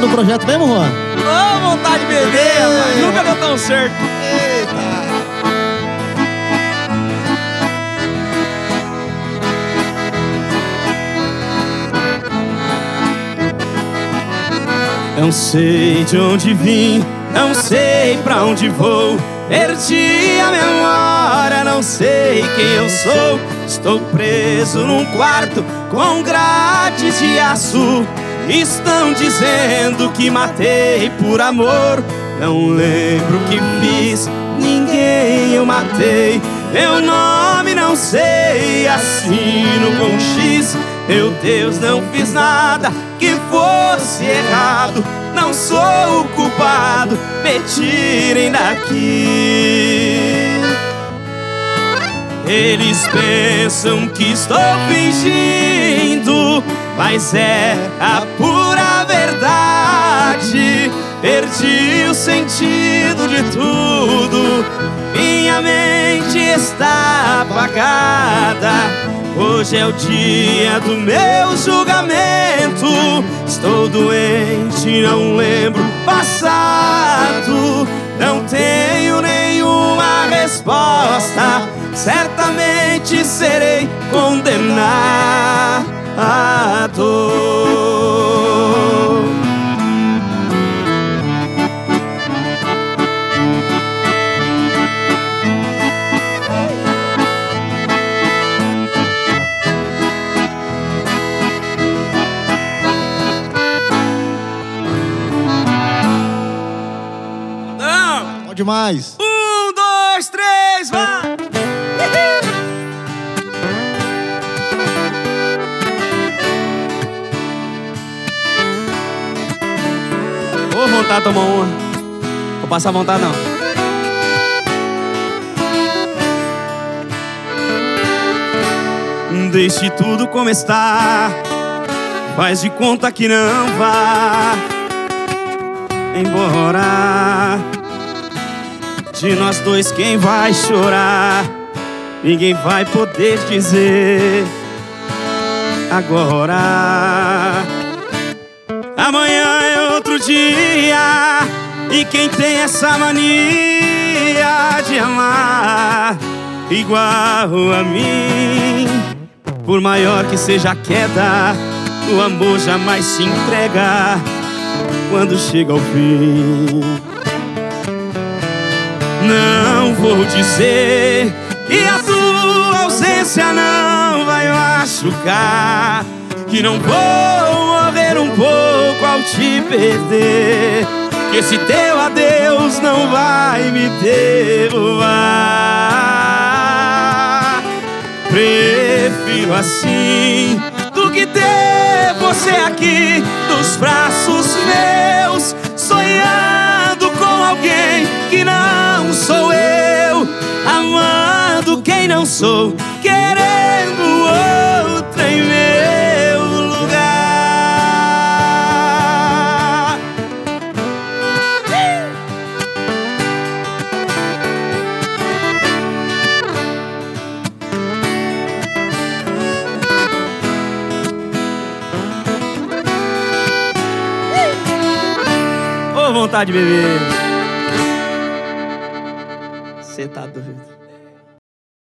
do projeto mesmo, Juan? Ô, vontade de beber, rapaz. Nunca deu tão certo. Eita! Não sei de onde vim, não sei pra onde vou. Perdi a memória, não sei quem eu sou. Estou preso num quarto com grades de aço. Estão dizendo que matei por amor. Não lembro o que fiz, ninguém eu matei. Meu nome não sei, assino com X. Meu Deus, não fiz nada que fosse errado. Não sou o culpado, me tirem daqui. Eles pensam que estou fingindo, mas é a pura verdade. Perdi o sentido de tudo, minha mente está apagada. Hoje é o dia do meu julgamento. Estou doente, não lembro o passado. Não tenho nenhuma resposta. Certamente serei condenado. Bom demais. 1, 2, 3, vai! Vou vontade de tomar uma. Vou passar vontade não. Deixe tudo como está. Faz de conta que não vá embora. De nós dois quem vai chorar? Ninguém vai poder dizer agora. Amanhã é outro dia, e quem tem essa mania de amar igual a mim, por maior que seja a queda, o amor jamais se entrega quando chega ao fim. Não vou dizer que a tua ausência não vai machucar, que não vou morrer um pouco ao te perder, que esse teu adeus não vai me derrubar. Prefiro assim do que ter você aqui nos braços meus, sonhando com alguém que não sou eu, amando quem não sou, querendo outra em meu lugar. Ô, vontade de beber. Cê tá doido.